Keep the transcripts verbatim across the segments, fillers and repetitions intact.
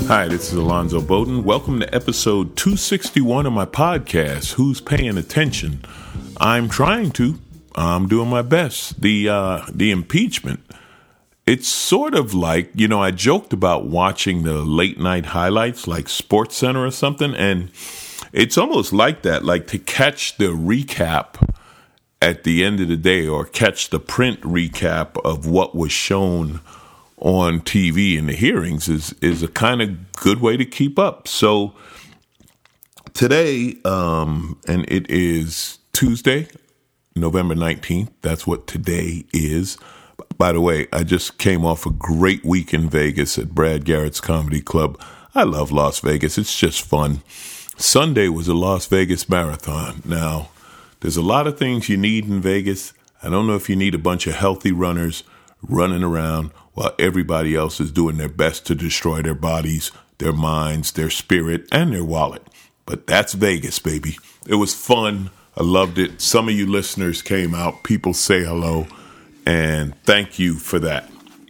Hi, this is Alonzo Bowden. Welcome to episode two sixty-one of my podcast, Who's Paying Attention? I'm trying to. I'm doing my best. The uh, the impeachment, it's sort of like, you know, I joked about watching the late night highlights like Sports Center or something, and it's almost like that, like to catch the recap at the end of the day or catch the print recap of what was shown on T V in the hearings is is a kind of good way to keep up. So today, um, and it is Tuesday, November nineteenth. That's what today is. By the way, I just came off a great week in Vegas at Brad Garrett's Comedy Club. I love Las Vegas. It's just fun. Sunday was a Las Vegas marathon. Now, there's a lot of things you need in Vegas. I don't know if you need a bunch of healthy runners running around while everybody else is doing their best to destroy their bodies, their minds, their spirit, and their wallet. But that's Vegas, baby. It was fun. I loved it. Some of you listeners came out. People say hello, and thank you for that.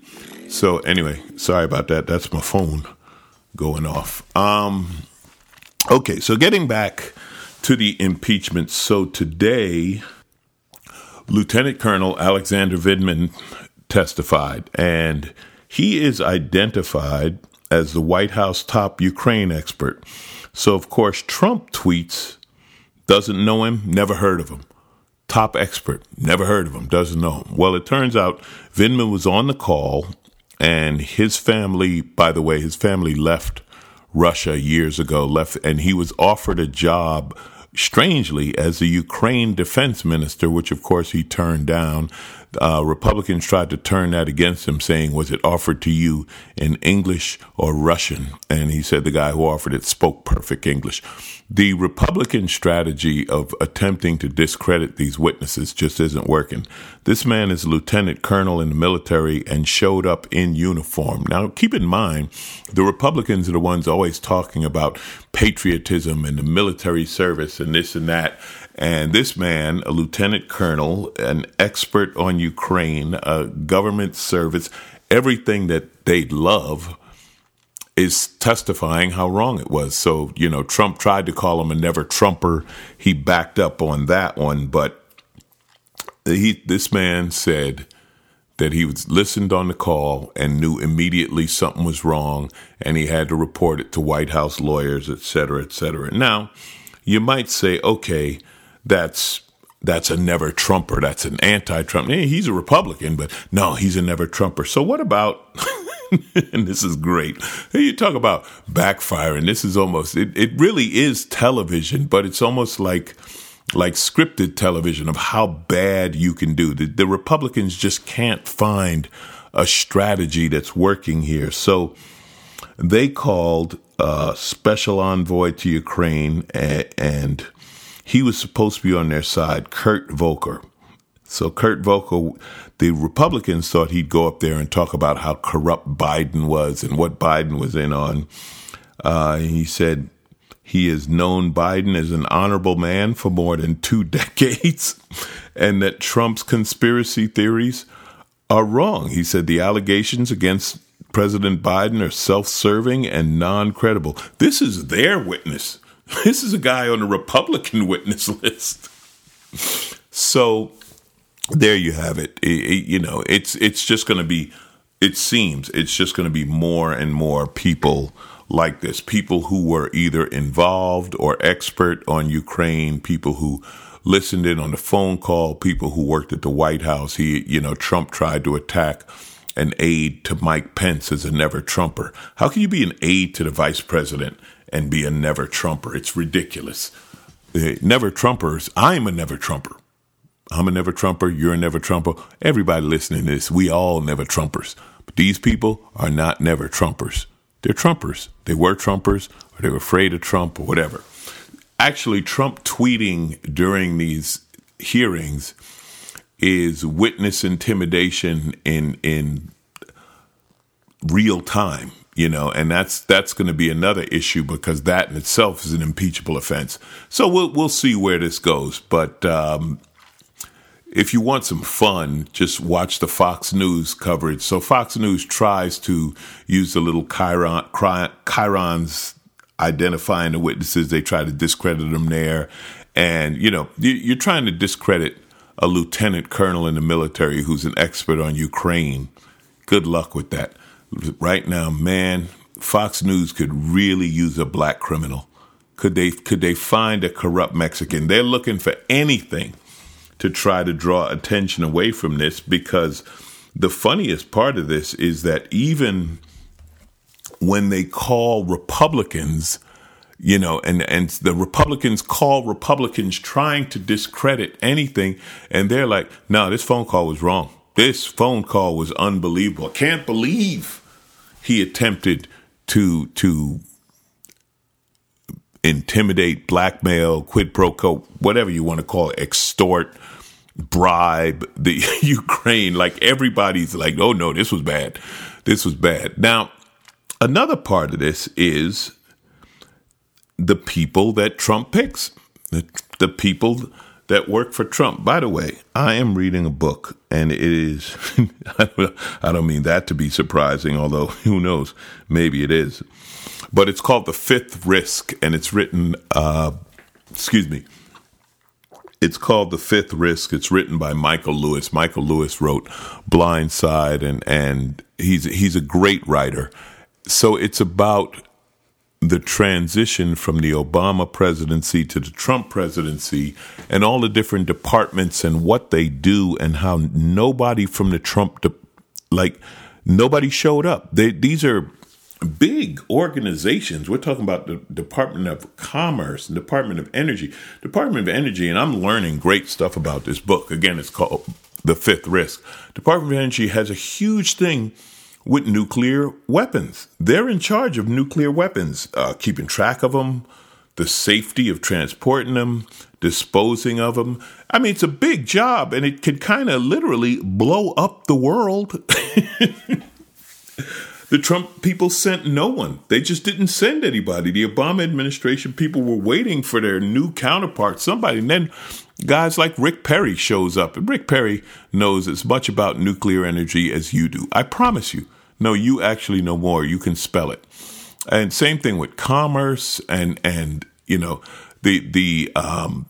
So anyway, sorry about that. That's my phone going off. Um, okay, so getting back to the impeachment. So today, Lieutenant Colonel Alexander Vindman testified, and he is identified as the White House top Ukraine expert. So, of course, Trump tweets, doesn't know him, never heard of him. Top expert, never heard of him, doesn't know him. Well, it turns out Vindman was on the call, and his family, by the way, his family left Russia years ago, left, and he was offered a job, strangely, as the Ukraine defense minister, which, of course, he turned down. Uh, Republicans tried to turn that against him, saying, was it offered to you in English or Russian? And he said the guy who offered it spoke perfect English. The Republican strategy of attempting to discredit these witnesses just isn't working. This man is a lieutenant colonel in the military and showed up in uniform. Now, keep in mind, the Republicans are the ones always talking about patriotism and the military service and this and that. And this man, a lieutenant colonel, an expert on Ukraine, a government service, everything that they love, is testifying how wrong it was. So, you know, Trump tried to call him a never Trumper. He backed up on that one. But he, this man said that he was listened on the call and knew immediately something was wrong, and he had to report it to White House lawyers, et cetera, et cetera. Now, you might say, okay, that's that's a never Trumper. That's an anti-Trump. Hey, he's a Republican, but no, he's a never Trumper. So what about, and this is great, you talk about backfiring. This is almost, it, it really is television, but it's almost like like scripted television of how bad you can do. The, the Republicans just can't find a strategy that's working here. So they called a special envoy to Ukraine, and, and he was supposed to be on their side, Kurt Volker. So Kurt Volker, the Republicans thought he'd go up there and talk about how corrupt Biden was and what Biden was in on. Uh, he said he has known Biden as an honorable man for more than two decades and that Trump's conspiracy theories are wrong. He said the allegations against President Biden are self-serving and non-credible. This is their witness. This is a guy on the Republican witness list. So there you have it. It, it you know, it's it's just going to be, it seems, it's just going to be more and more people like this. People who were either involved or expert on Ukraine, people who listened in on the phone call, people who worked at the White House. He, you know, Trump tried to attack an aide to Mike Pence as a never Trumper. How can you be an aide to the vice president and be a never Trumper? It's ridiculous. Uh, never Trumpers. I'm a never Trumper. I'm a never Trumper. You're a never Trumper. Everybody listening to this, we all never Trumpers. But these people are not never Trumpers. They're Trumpers. They were Trumpers, or they were afraid of Trump, or whatever. Actually, Trump tweeting during these hearings is witness intimidation in in real time, you know, and that's that's going to be another issue because that in itself is an impeachable offense. So we'll we'll see where this goes, but um, if you want some fun, just watch the Fox News coverage. So Fox News tries to use the little chyron, chyrons identifying the witnesses. They try to discredit them there. And, you know, you're trying to discredit a lieutenant colonel in the military who's an expert on Ukraine. Good luck with that. Right now, man, Fox News could really use a black criminal. Could they could they find a corrupt Mexican? They're looking for anything to try to draw attention away from this, because the funniest part of this is that even when they call Republicans, you know, and, and the Republicans call Republicans trying to discredit anything, and they're like, no, this phone call was wrong. This phone call was unbelievable. I can't believe he attempted to to intimidate, blackmail, quid pro quo, whatever you want to call it, extort, bribe the Ukraine. Like, everybody's like, oh no, this was bad. This was bad. Now, another part of this is the people that Trump picks, the, the people that work for Trump. By the way, I am reading a book, and it is, I don't mean that to be surprising, although who knows, maybe it is. But it's called The Fifth Risk, and it's written, uh, excuse me, it's called The Fifth Risk. It's written by Michael Lewis. Michael Lewis wrote Blind Side, and, and he's he's a great writer. So it's about the transition from the Obama presidency to the Trump presidency, and all the different departments and what they do, and how nobody from the Trump, de- like nobody showed up. They, these are big organizations. We're talking about the Department of Commerce, Department of Energy, Department of Energy, and I'm learning great stuff about this book. Again, it's called The Fifth Risk. Department of Energy has a huge thing with nuclear weapons. They're in charge of nuclear weapons, uh, keeping track of them, the safety of transporting them, disposing of them. I mean, it's a big job, and it could kind of literally blow up the world. The Trump people sent no one. They just didn't send anybody. The Obama administration people were waiting for their new counterpart, somebody. And then guys like Rick Perry shows up. And Rick Perry knows as much about nuclear energy as you do. I promise you. No, you actually know more. You can spell it. And same thing with commerce and, and you know, the the um,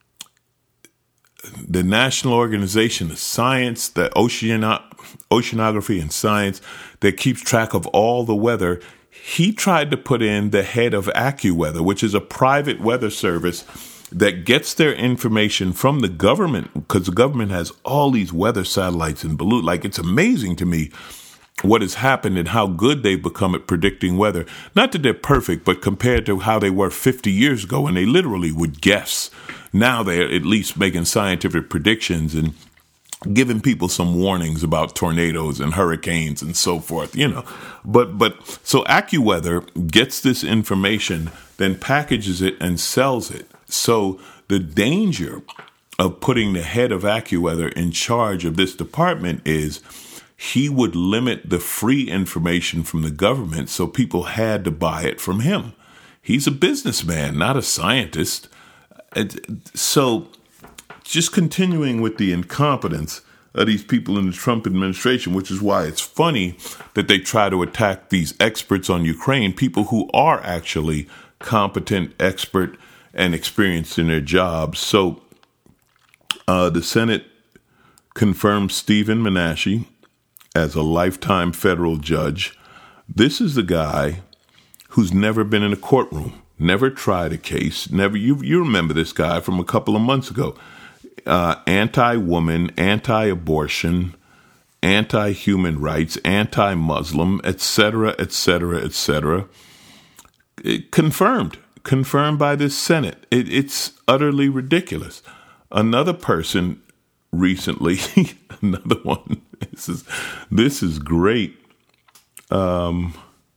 the National Organization of Science, the Oceano- Oceanography and Science, that keeps track of all the weather. He tried to put in the head of AccuWeather, which is a private weather service that gets their information from the government, because the government has all these weather satellites and balloons. Like, it's amazing to me what has happened and how good they've become at predicting weather. Not that they're perfect, but compared to how they were fifty years ago, when they literally would guess. Now they're at least making scientific predictions and giving people some warnings about tornadoes and hurricanes and so forth, you know. But but so AccuWeather gets this information, then packages it and sells it. So the danger of putting the head of AccuWeather in charge of this department is he would limit the free information from the government, so people had to buy it from him. He's a businessman, not a scientist. So just continuing with the incompetence of these people in the Trump administration, which is why it's funny that they try to attack these experts on Ukraine, people who are actually competent, expert, and experienced in their jobs. So uh, the Senate confirmed Stephen Menashe as a lifetime federal judge. This is the guy who's never been in a courtroom, never tried a case, never. You, you remember this guy from a couple of months ago. Uh, anti-woman, anti-abortion, anti-human rights, anti-Muslim, et cetera, et cetera, et cetera. It confirmed, confirmed by this Senate. It, it's utterly ridiculous. Another person recently, another one. This is this is great. Um,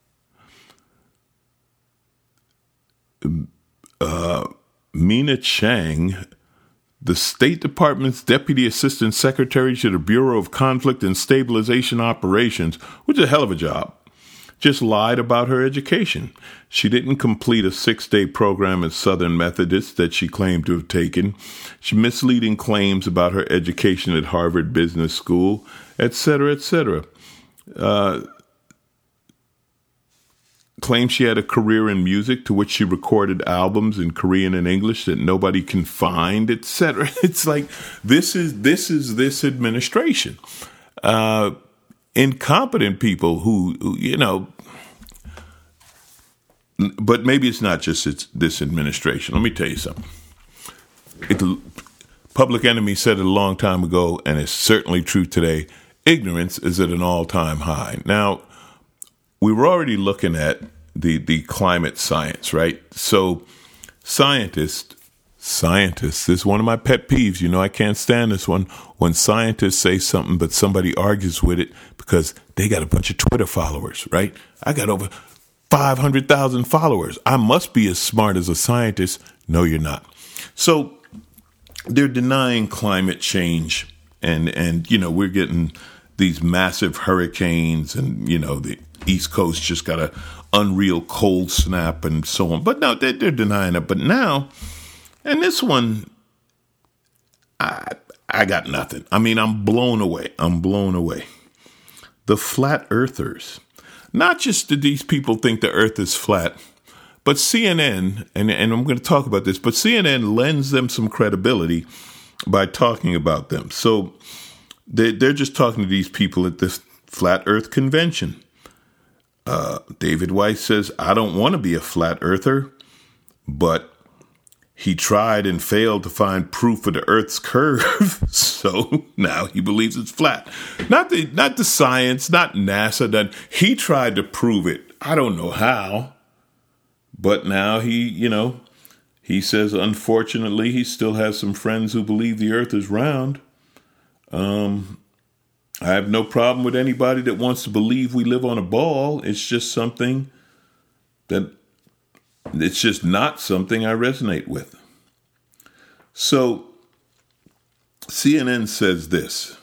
uh, Mina Chang, the State Department's Deputy Assistant Secretary to the Bureau of Conflict and Stabilization Operations, which is a hell of a job, just lied about her education. She didn't complete a six-day program at Southern Methodist that she claimed to have taken. She misleading claims about her education at Harvard Business School, et cetera, et cetera. Uh, claimed she had a career in music, to which she recorded albums in Korean and English that nobody can find, et cetera. It's like, this is this is this administration. Uh, incompetent people who, who, you know, but maybe it's not just it's this administration. Let me tell you something. It, Public Enemy said it a long time ago, and it's certainly true today. Ignorance is at an all-time high. Now, we were already looking at the, the climate science, right? So scientists, scientists, this is one of my pet peeves. You know, I can't stand this one. When scientists say something, but somebody argues with it because they got a bunch of Twitter followers, right? I got over five hundred thousand followers. I must be as smart as a scientist. No, you're not. So they're denying climate change. And, and you know, we're getting these massive hurricanes, and, you know, the East Coast just got a unreal cold snap and so on. But no, they're, they're denying it. But now, and this one, I I got nothing. I mean, I'm blown away. I'm blown away. The flat earthers. Not just do these people think the earth is flat, but C N N, and, and I'm going to talk about this, but C N N lends them some credibility by talking about them. So they, they're just talking to these people at this Flat Earth Convention. Uh, David Weiss says, I don't want to be a flat earther, but he tried and failed to find proof of the Earth's curve, so now he believes it's flat. Not the not the science, not NASA done. He tried to prove it. I don't know how, but now he, you know, he says, unfortunately, he still has some friends who believe the Earth is round. Um, I have no problem with anybody that wants to believe we live on a ball. It's just something that it's just not something I resonate with. So C N N says this.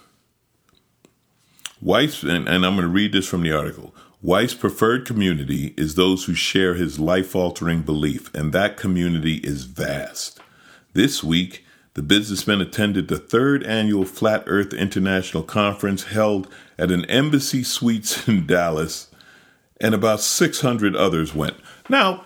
Weiss, and, and I'm going to read this from the article. Weiss' preferred community is those who share his life-altering belief, and that community is vast. This week, the businessman attended the third annual Flat Earth International Conference held at an Embassy Suites in Dallas, and about six hundred others went. Now,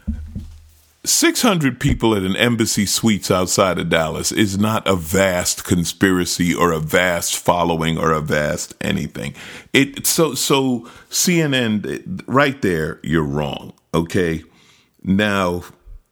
six hundred people at an Embassy Suites outside of Dallas is not a vast conspiracy or a vast following or a vast anything. It so so C N N right there, you're wrong. Okay. Now,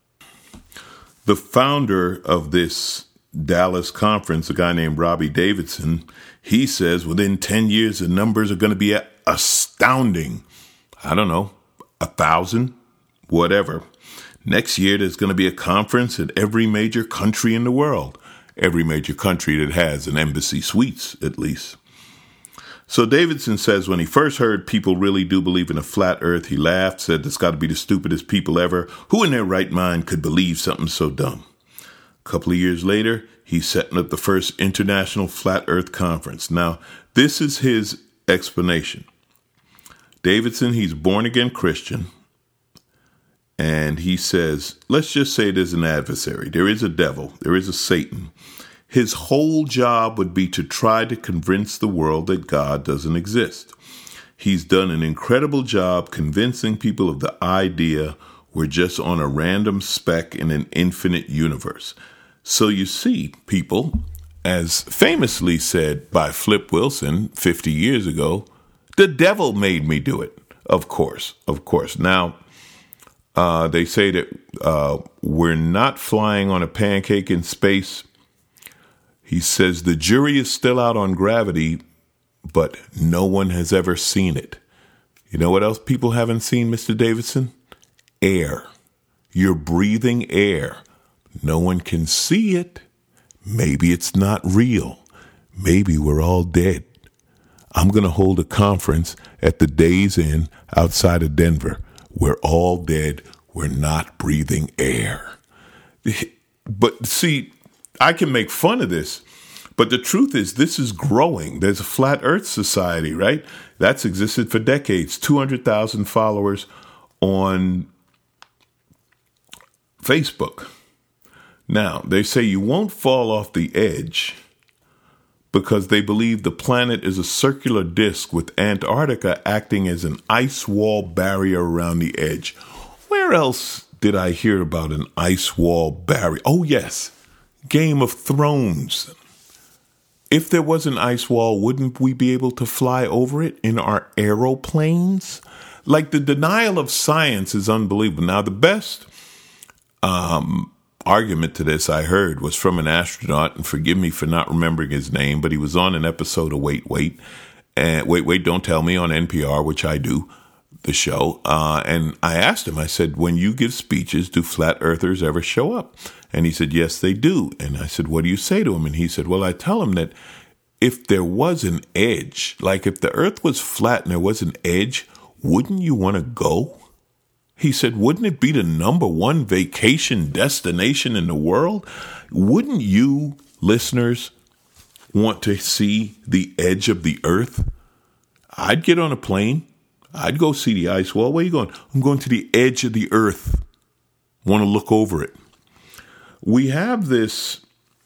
the founder of this Dallas conference, a guy named Robbie Davidson, he says within ten years the numbers are going to be astounding. I don't know, a thousand, whatever. Next year, there's going to be a conference at every major country in the world. Every major country that has an Embassy Suites, at least. So Davidson says when he first heard people really do believe in a flat earth, he laughed, said it's got to be the stupidest people ever. Who in their right mind could believe something so dumb? A couple of years later, he's setting up the first International Flat Earth Conference. Now, this is his explanation. Davidson, he's born-again Christian. And he says, let's just say there's an adversary. There is a devil. There is a Satan. His whole job would be to try to convince the world that God doesn't exist. He's done an incredible job convincing people of the idea we're just on a random speck in an infinite universe. So you see, people, as famously said by Flip Wilson fifty years ago, the devil made me do it. Of course, of course. Now, Uh, they say that uh, we're not flying on a pancake in space. He says the jury is still out on gravity, but no one has ever seen it. You know what else people haven't seen, Mister Davidson? Air. You're breathing air. No one can see it. Maybe it's not real. Maybe we're all dead. I'm going to hold a conference at the Days Inn outside of Denver. We're all dead. We're not breathing air. But see, I can make fun of this, But the truth is, this is growing. There's a Flat Earth Society, right? That's existed for decades. two hundred thousand followers on Facebook. Now, they say you won't fall off the edge because they believe the planet is a circular disk with Antarctica acting as an ice wall barrier around the edge. Where else did I hear about an ice wall barrier? Oh, yes, Game of Thrones. If there was an ice wall, wouldn't we be able to fly over it in our aeroplanes? Like, the denial of science is unbelievable. Now, the best um, argument to this I heard was from an astronaut, and forgive me for not remembering his name, but he was on an episode of Wait, Wait, and Wait, Wait, Don't Tell Me on N P R, which I do, the show. Uh, and I asked him, I said, when you give speeches, do flat earthers ever show up? And he said, yes, they do. And I said, what do you say to him? And he said, well, I tell him that if there was an edge, like if the earth was flat and there was an edge, wouldn't you want to go? He said, wouldn't it be the number one vacation destination in the world? Wouldn't you, listeners, want to see the edge of the earth? I'd get on a plane. I'd go see the ice wall. Where are you going? I'm going to the edge of the earth. Want to look over it. We have this,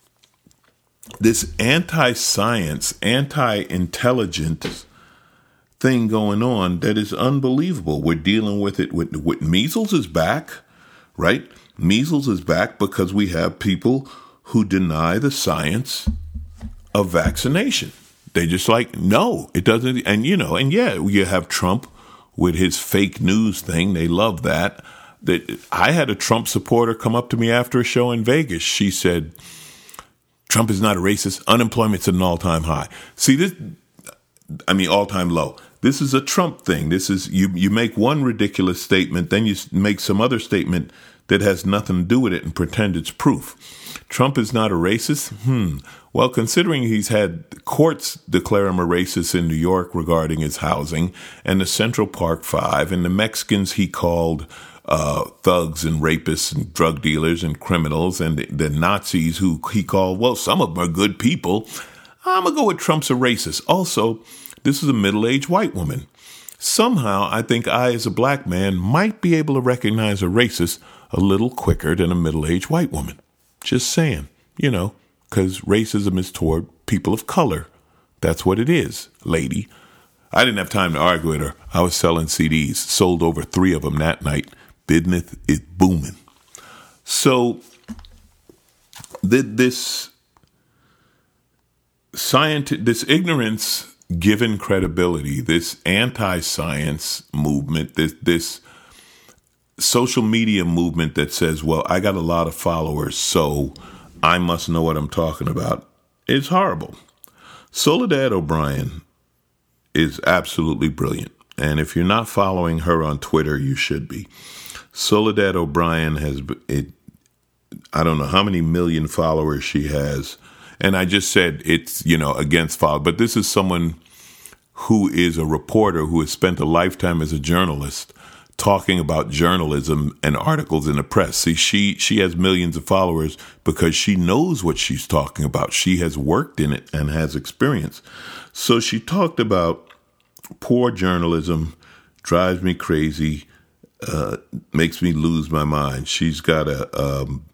this anti-science, anti-intelligence thing going on that is unbelievable. We're dealing with it with, with measles is back, right? Measles is back because we have people who deny the science of vaccination. They just like, no, it doesn't. And, you know, and yeah, you have Trump with his fake news thing. They love that. That I had a Trump supporter come up to me after a show in Vegas. She said, Trump is not a racist. Unemployment's at an all-time high. See, this, I mean, all-time low. This is a Trump thing. This is, you, you make one ridiculous statement, then you make some other statement that has nothing to do with it and pretend it's proof. Trump is not a racist? Hmm. Well, considering he's had courts declare him a racist in New York regarding his housing, and the Central Park Five, and the Mexicans he called uh, thugs and rapists and drug dealers and criminals, and the, the Nazis who he called, well, some of them are good people. I'm going to go with Trump's a racist. Also, this is a middle-aged white woman. Somehow, I think I, as a black man, might be able to recognize a racist a little quicker than a middle-aged white woman. Just saying, you know, because racism is toward people of color. That's what it is, lady. I didn't have time to argue with her. I was selling C Ds, sold over three of them that night. Business is booming. So, th- this science, this ignorance given credibility, this anti-science movement, this this social media movement that says, well, I got a lot of followers, so I must know what I'm talking about. It's horrible. Soledad O'Brien is absolutely brilliant. And if you're not following her on Twitter, you should be. Soledad O'Brien has, it, I don't know how many million followers she has. And I just said it's, you know, against follow. But this is someone who is a reporter who has spent a lifetime as a journalist talking about journalism and articles in the press. See, she, she has millions of followers because she knows what she's talking about. She has worked in it and has experience. So she talked about poor journalism, drives me crazy, uh, makes me lose my mind. She's got a, um,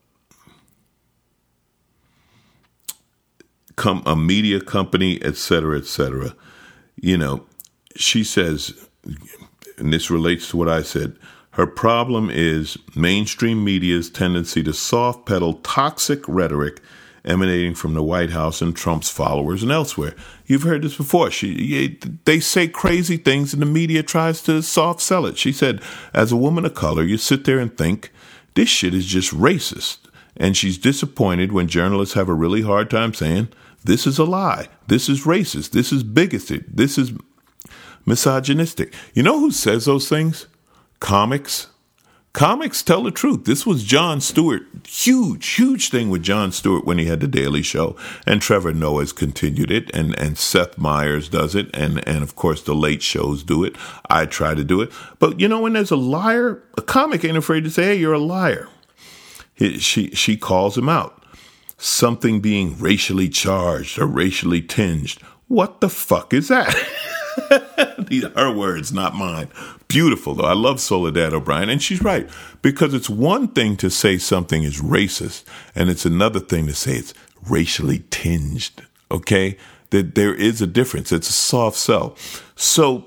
com- a media company, et cetera, et cetera. You know, she says, and this relates to what I said, her problem is mainstream media's tendency to soft pedal toxic rhetoric emanating from the White House and Trump's followers and elsewhere. You've heard this before. She, they say crazy things and the media tries to soft sell it. She said, as a woman of color, you sit there and think, this shit is just racist. And she's disappointed when journalists have a really hard time saying, this is a lie. This is racist. This is bigoted. This is misogynistic. You know who says those things? Comics. Comics tell the truth. This was Jon Stewart. Huge, huge thing with Jon Stewart when he had The Daily Show. And Trevor Noah's continued it. And, and Seth Meyers does it. And, and, of course, the late shows do it. I try to do it. But, you know, when there's a liar, a comic ain't afraid to say, hey, you're a liar. He, she, she calls him out. something being racially charged or racially tinged. What the fuck is that? These are her words, not mine. Beautiful, though. I love Soledad O'Brien, and she's right, because it's one thing to say something is racist, and it's another thing to say it's racially tinged, okay? That there is a difference. It's a soft sell. So,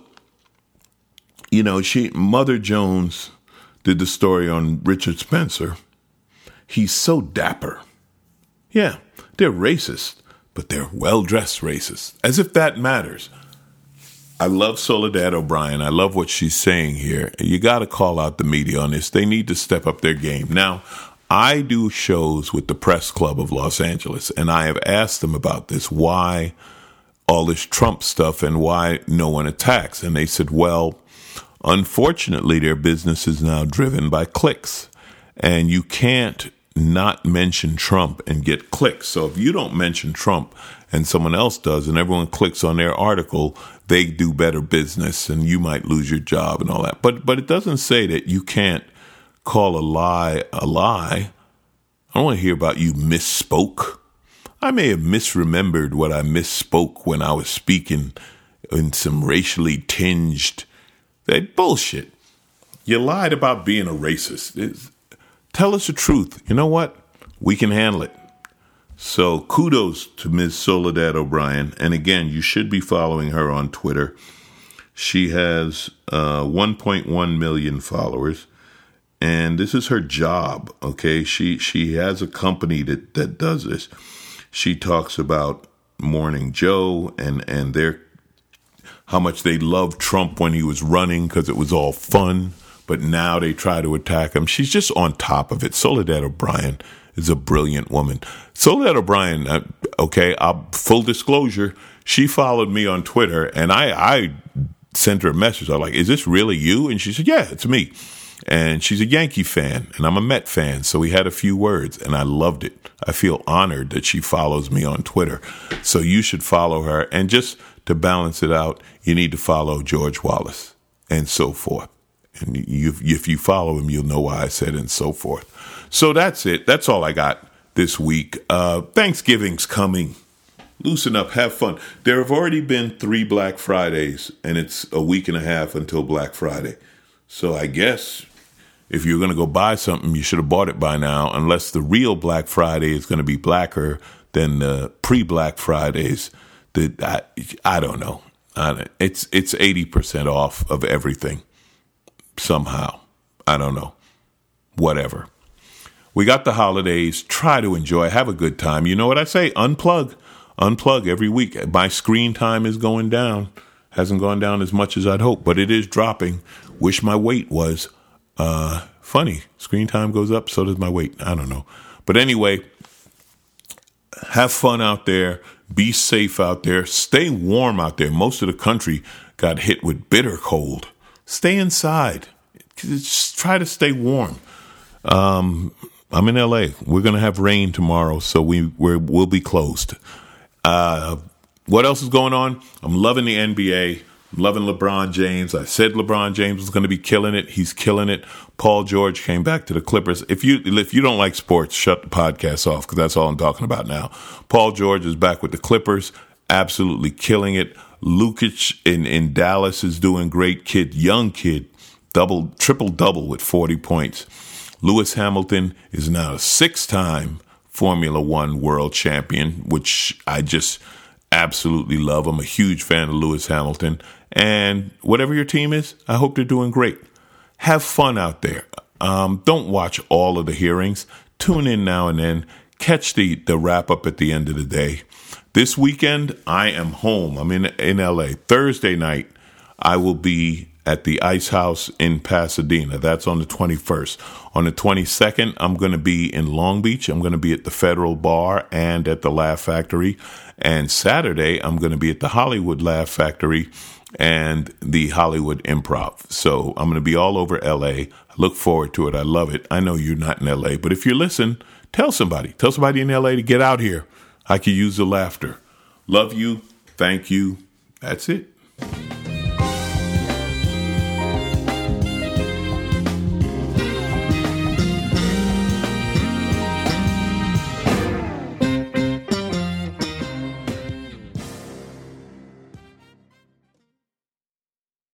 you know, she, Mother Jones did the story on Richard Spencer. He's so dapper. Yeah, they're racist, but they're well-dressed racists, as if that matters. I love Soledad O'Brien. I love what she's saying here. You got to call out the media on this. They need to step up their game. Now, I do shows with the Press Club of Los Angeles, and I have asked them about this, why all this Trump stuff and why no one attacks. And they said, well, unfortunately, their business is now driven by clicks, and you can't not mention Trump and get clicks. So if you don't mention Trump and someone else does and everyone clicks on their article, they do better business and you might lose your job and all that. But but it doesn't say that you can't call a lie a lie. I don't want to hear about you misspoke. I may have misremembered what I misspoke when I was speaking in some racially tinged that bullshit. You lied about being a racist. It's, tell us the truth. You know what? We can handle it. So kudos to Miz Soledad O'Brien. And again, you should be following her on Twitter. She has uh, one point one million followers. And this is her job, okay? She she has a company that, that does this. She talks about Morning Joe and, and their how much they loved Trump when he was running because it was all fun. But now they try to attack him. She's just on top of it. Soledad O'Brien is a brilliant woman. Soledad O'Brien, uh, okay, uh, full disclosure, she followed me on Twitter, and I, I sent her a message. I was like, is this really you? And she said, yeah, it's me. And she's a Yankee fan, and I'm a Met fan, so we had a few words, and I loved it. I feel honored that she follows me on Twitter. So you should follow her. And just to balance it out, you need to follow George Wallace and so forth. And you, if you follow him, you'll know why I said and so forth. So that's it. That's all I got this week. Uh, Thanksgiving's coming. Loosen up. Have fun. There have already been three Black Fridays, and it's a week and a half until Black Friday. So I guess if you're going to go buy something, you should have bought it by now, unless the real Black Friday is going to be blacker than the pre-Black Fridays. That I, I don't know. I, it's it's eighty percent off of everything. Somehow. I don't know. Whatever. We got the holidays. Try to enjoy. Have a good time. You know what I say? Unplug. Unplug every week. My screen time is going down. Hasn't gone down as much as I'd hoped, but it is dropping. Wish my weight was uh, funny. Screen time goes up, so does my weight. I don't know. But anyway, have fun out there. Be safe out there. Stay warm out there. Most of the country got hit with bitter cold. Stay inside. Just try to stay warm. Um, I'm in L A. We're going to have rain tomorrow, so we we're, we'll be closed. Uh, what else is going on? I'm loving the N B A. I'm loving LeBron James. I said LeBron James was going to be killing it. He's killing it. Paul George came back to the Clippers. If you if you don't like sports, shut the podcast off because that's all I'm talking about now. Paul George is back with the Clippers, absolutely killing it. Lukic in, in Dallas is doing great. Kid, young kid, double, triple double with forty points. Lewis Hamilton is now a six-time Formula One world champion, which I just absolutely love. I'm a huge fan of Lewis Hamilton. And whatever your team is, I hope they're doing great. Have fun out there. Um, don't watch all of the hearings. Tune in now and then. Catch the, the wrap-up at the end of the day. This weekend, I am home. I'm in in L A. Thursday night, I will be at the Ice House in Pasadena. That's on the twenty-first. On the twenty-second, I'm going to be in Long Beach. I'm going to be at the Federal Bar and at the Laugh Factory. And Saturday, I'm going to be at the Hollywood Laugh Factory and the Hollywood Improv. So I'm going to be all over L A. I look forward to it. I love it. I know you're not in L A, but if you listen, tell somebody. Tell somebody in L A to get out here. I could use the laughter. Love you. Thank you. That's it.